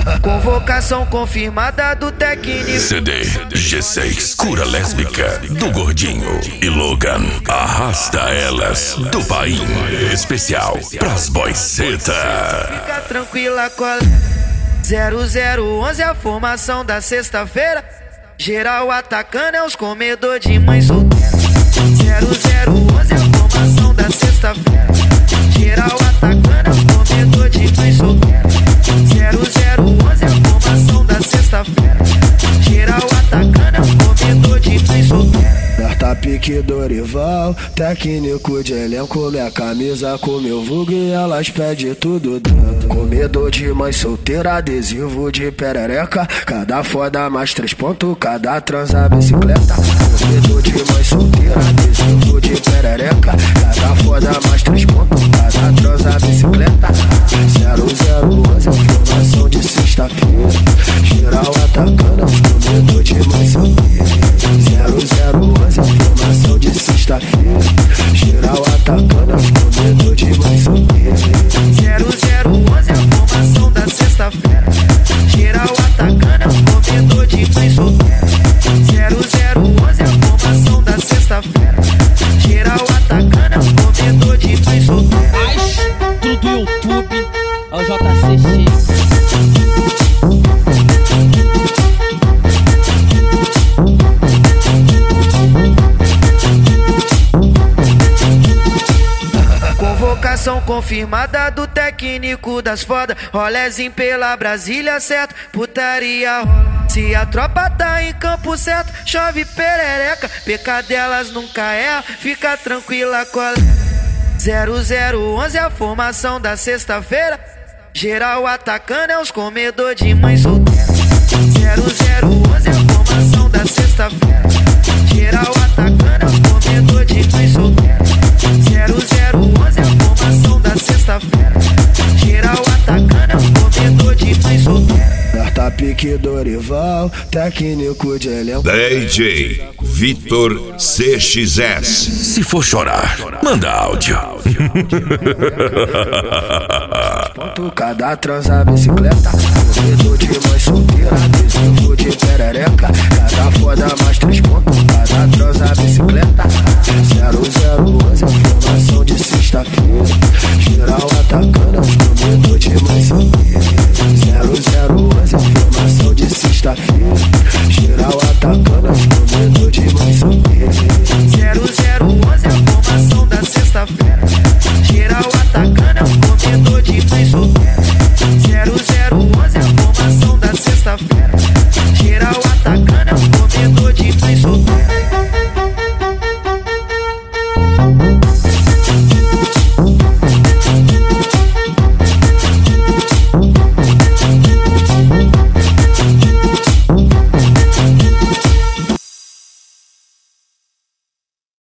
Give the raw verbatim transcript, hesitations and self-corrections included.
Convocação confirmada do técnico. C D G seis, cura lésbica do Gordinho e Logan. Arrasta elas do Paim. Especial pras boiceta. Fica tranquila, colega. zero zero onze a formação da sexta-feira. Geral atacando é os comedor de mãe solteira. zero zero onze a formação da sexta-feira. Geral atacando é os comedor de mãe solteira. zero zero onze a formação da sexta-feira. Geral atacando é os comedor de mãe solteira. Darta pique Dorival, técnico de elenco, minha camisa com meu vulgo e elas pedem tudo dentro. Comedor de mãe solteira, adesivo de perereca, cada foda mais três pontos, cada transa bicicleta. Comedor de mãe solteira, adesivo de perereca, cada foda mais três pontos, cada transa bicicleta. zero zero onze a formação de sexta-feira. Geral atacando os comedor de mãe solteira. zero zero onze a formação de sexta-feira. Geral atacando os comedor de mãe solteira. zero zero onze a formação da sexta-feira. Geral atacando os comedor de mãe solteira. zero zero onze a formação da sexta-feira. Geral atacando os comedor de mãe solteira. Astro do YouTube é o J C X. Convocação confirmada do técnico das foda. Rolezinho pela Brasília, certo? Putaria rola. Se a tropa tá em campo certo, chove perereca. Pecadelas nunca erra, fica tranquila, colega. zero zero onze a formação da sexta-feira. Geral atacando é os comedor de mãe solteira. zero zero onze a formação da sexta-feira. Geral atacando é os comedor de mãe solteira. zero zero onze a formação da sexta-feira. Geral atacando é os comedor de mãe solteira. Darta pique Dorival, técnico de elenco. D J Vitor C X S. Se for chorar, manda áudio. Cada transa bicicleta. Comedor de mãe solteira, adesivo de perereca, cada foda mais três pontos, cada transa bicicleta. zero zero onze a formação de sexta-feira. Geral atacando os comedor de mãe solteira.